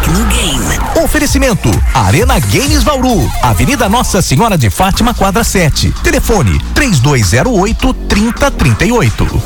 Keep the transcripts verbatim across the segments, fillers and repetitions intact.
Tecnogame. Oferecimento Arena Games Bauru, Avenida Nossa Senhora de Fátima, quadra sete. Telefone três dois zero oito, trinta, trinta e oito.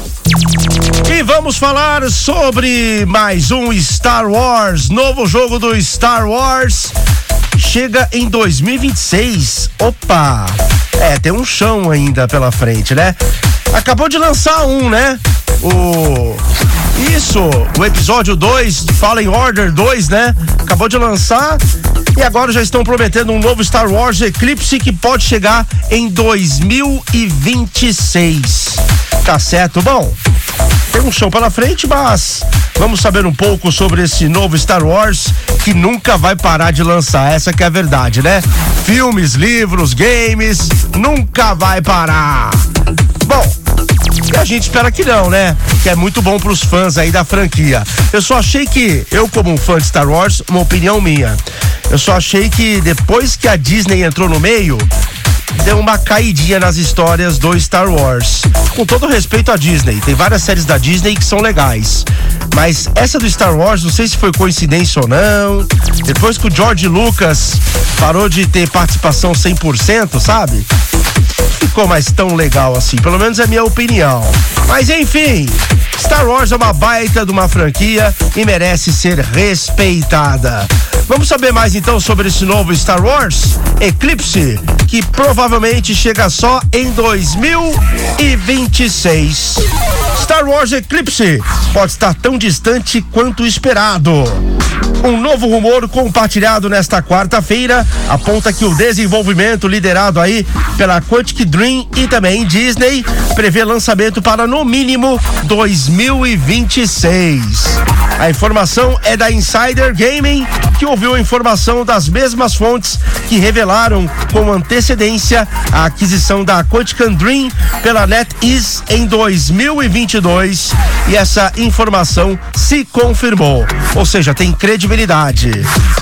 E vamos falar sobre mais um Star Wars, novo jogo do Star Wars. Chega em dois mil e vinte e seis. Opa! É, tem um chão ainda pela frente, né? Acabou de lançar um, né? O... Isso, o episódio dois, Fallen Order dois, né? Acabou de lançar e agora já estão prometendo um novo Star Wars Eclipse que pode chegar em dois mil e vinte e seis. Tá certo? Bom, tem um show pela frente, mas vamos saber um pouco sobre esse novo Star Wars que nunca vai parar de lançar, essa que é a verdade, né? Filmes, livros, games, nunca vai parar. Bom, e a gente espera que não, né? Que é muito bom pros fãs aí da franquia. Eu só achei que, eu como um fã de Star Wars, uma opinião minha, eu só achei que depois que a Disney entrou no meio, deu uma caidinha nas histórias do Star Wars. Com todo respeito à Disney, tem várias séries da Disney que são legais, mas essa do Star Wars, não sei se foi coincidência ou não, depois que o George Lucas parou de ter participação cem por cento, sabe? Ficou mais tão legal assim, pelo menos é a minha opinião. Mas enfim, Star Wars é uma baita de uma franquia e merece ser respeitada. Vamos saber mais então sobre esse novo Star Wars Eclipse, que provavelmente chega só em dois mil e vinte e seis. Star Wars Eclipse pode estar tão distante quanto esperado. Um novo rumor compartilhado nesta quarta-feira aponta que o desenvolvimento liderado aí pela Quantic Dream e também Disney prevê lançamento para no mínimo dois mil e vinte e seis. A informação é da Insider Gaming, que ouviu a informação das mesmas fontes que revelaram com antecedência a aquisição da Quantic Dream pela NetEase em dois mil e vinte e dois, e essa informação se confirmou, ou seja, tem credibilidade.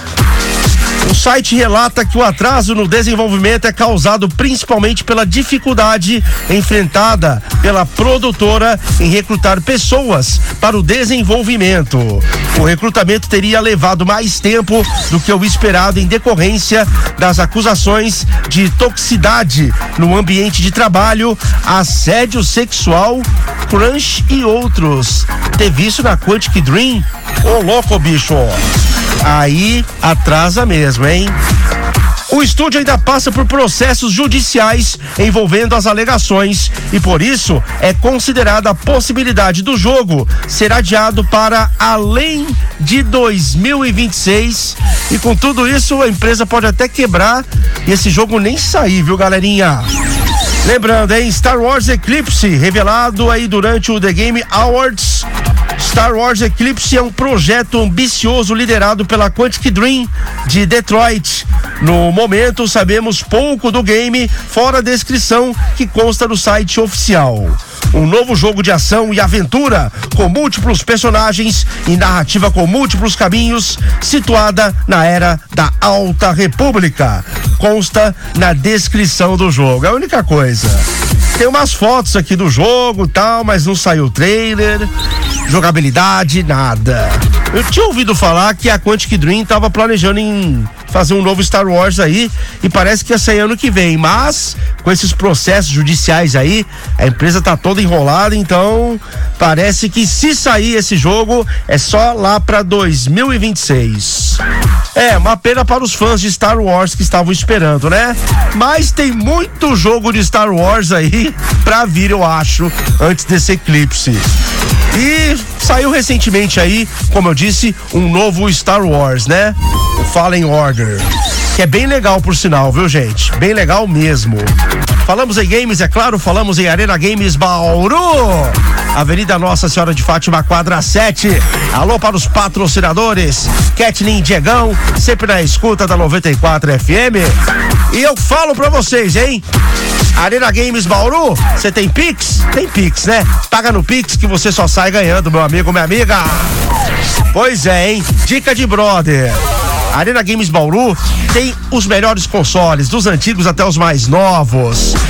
O site relata que o atraso no desenvolvimento é causado principalmente pela dificuldade enfrentada pela produtora em recrutar pessoas para o desenvolvimento. O recrutamento teria levado mais tempo do que o esperado em decorrência das acusações de toxicidade no ambiente de trabalho, assédio sexual, crunch e outros. Teve isso na Quantic Dream? Ô louco, bicho! Aí atrasa mesmo, hein? O estúdio ainda passa por processos judiciais envolvendo as alegações e por isso é considerada a possibilidade do jogo ser adiado para além de dois mil e vinte e seis, e com tudo isso a empresa pode até quebrar e esse jogo nem sair, viu, galerinha? Lembrando, hein? Star Wars Eclipse, revelado aí durante o The Game Awards. Star Wars Eclipse é um projeto ambicioso liderado pela Quantic Dream de Detroit. No momento, sabemos pouco do game, fora a descrição que consta no site oficial. Um novo jogo de ação e aventura com múltiplos personagens e narrativa com múltiplos caminhos, situada na era da Alta República. Consta na descrição do jogo. É a única coisa. Tem umas fotos aqui do jogo e tal, mas não saiu o trailer, jogabilidade, nada. Eu tinha ouvido falar que a Quantic Dream estava planejando em fazer um novo Star Wars aí e parece que ia sair ano que vem, mas com esses processos judiciais aí, a empresa tá toda enrolada, então parece que se sair esse jogo é só lá para dois mil e vinte e seis. É, uma pena para os fãs de Star Wars que estavam esperando, né? Mas tem muito jogo de Star Wars aí pra vir, eu acho, antes desse eclipse. E saiu recentemente aí, como eu disse, um novo Star Wars, né? O Fallen Order, que é bem legal por sinal, viu, gente? Bem legal mesmo. Falamos em games, é claro, falamos em Arena Games Bauru, Avenida Nossa Senhora de Fátima, quadra sete. Alô para os patrocinadores, Kathleen Diegão, sempre na escuta da noventa e quatro F M. E eu falo pra vocês, hein? Arena Games Bauru, você tem Pix? Tem Pix, né? Paga no Pix que você só sai ganhando, meu amigo, minha amiga. Pois é, hein? Dica de brother. Arena Games Bauru tem os melhores consoles, dos antigos até os mais novos.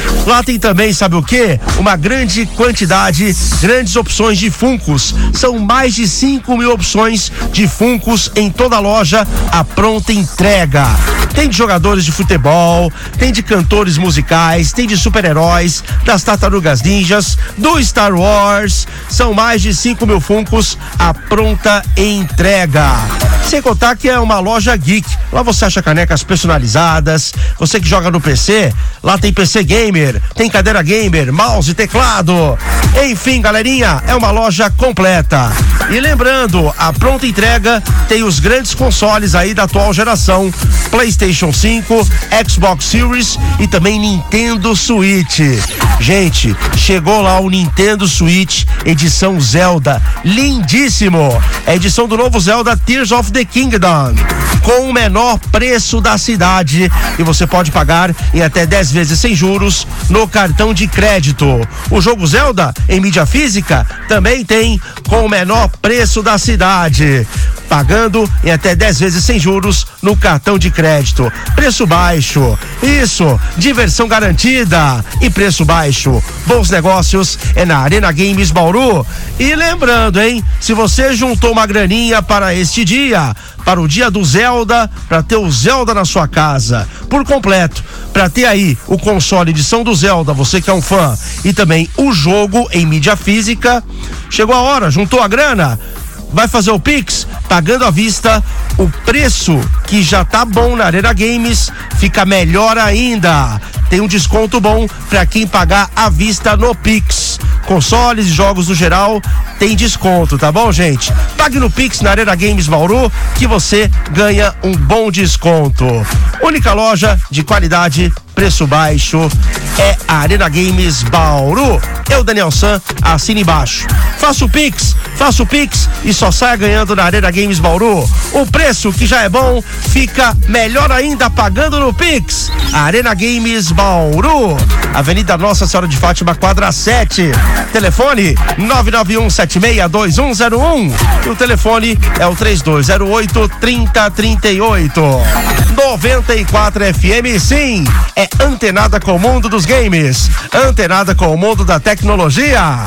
Lá tem também, sabe o quê? Uma grande quantidade, grandes opções de Funkos. São mais de cinco mil opções de Funkos em toda a loja, a pronta entrega. Tem de jogadores de futebol, tem de cantores musicais, tem de super-heróis, das Tartarugas Ninjas, do Star Wars. São mais de cinco mil Funkos, a pronta entrega. Sem contar que é uma loja geek. Lá você acha canecas personalizadas. Você que joga no P C, lá tem P C gamer, tem cadeira gamer, mouse, teclado. Enfim, galerinha, é uma loja completa. E lembrando, a pronta entrega tem os grandes consoles aí da atual geração: PlayStation cinco, Xbox Series e também Nintendo Switch. Gente, chegou lá o Nintendo Switch edição Zelda, lindíssimo. É a edição do novo Zelda Tears of the Kingdom, com o menor preço da cidade, e você pode pagar em até dez vezes sem juros no cartão de crédito. O jogo Zelda em mídia física também tem com o menor preço da cidade, pagando em até dez vezes sem juros no cartão de crédito. Preço baixo, isso, diversão garantida e preço baixo. Bons negócios é na Arena Games Bauru. E lembrando, hein, se você juntou uma graninha para este dia, para o dia do Zelda, para ter o Zelda na sua casa por completo, para ter aí o console edição do Zelda, você que é um fã, e também o jogo em mídia física, chegou a hora, juntou a grana, vai fazer o Pix, pagando à vista, o preço que já tá bom na Arena Games fica melhor ainda. Tem um desconto bom para quem pagar à vista no Pix. Consoles e jogos no geral tem desconto, tá bom, gente? Pague no Pix na Arena Games Bauru que você ganha um bom desconto. Única loja de qualidade, preço baixo, é a Arena Games Bauru. Eu, Daniel San, assina embaixo. Faça o Pix, faça o Pix e só saia ganhando na Arena Games Bauru. O preço que já é bom fica melhor ainda pagando no Pix. Arena Games Bauru, Avenida Nossa Senhora de Fátima, quadra sete. Telefone nove nove um sete seis dois um zero um. E o telefone é o três dois zero oito, trinta, trinta e oito. noventa e quatro F M, sim, é antenada com o mundo dos games, antenada com o mundo da tecnologia.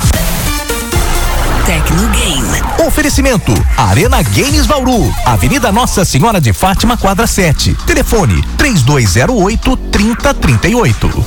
Tecnogame. Oferecimento: Arena Games Bauru, Avenida Nossa Senhora de Fátima, quadra sete. Telefone três dois zero oito, trinta, trinta e oito.